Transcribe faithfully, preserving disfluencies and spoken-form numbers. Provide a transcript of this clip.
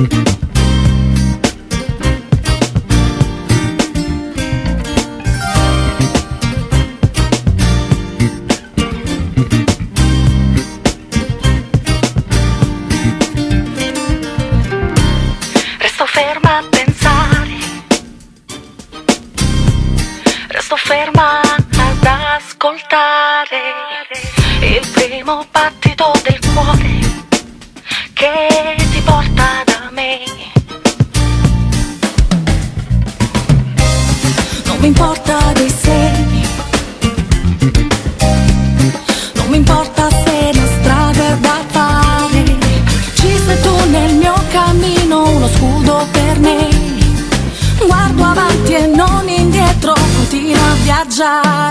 Resto ferma a pensare, resto ferma ad ascoltare il primo battito del cuore che ti porta da me. Non mi importa dei segni, non mi importa se la strada è da fare, ci sei tu nel mio cammino, uno scudo per me. Guardo avanti e non indietro, continua a viaggiare.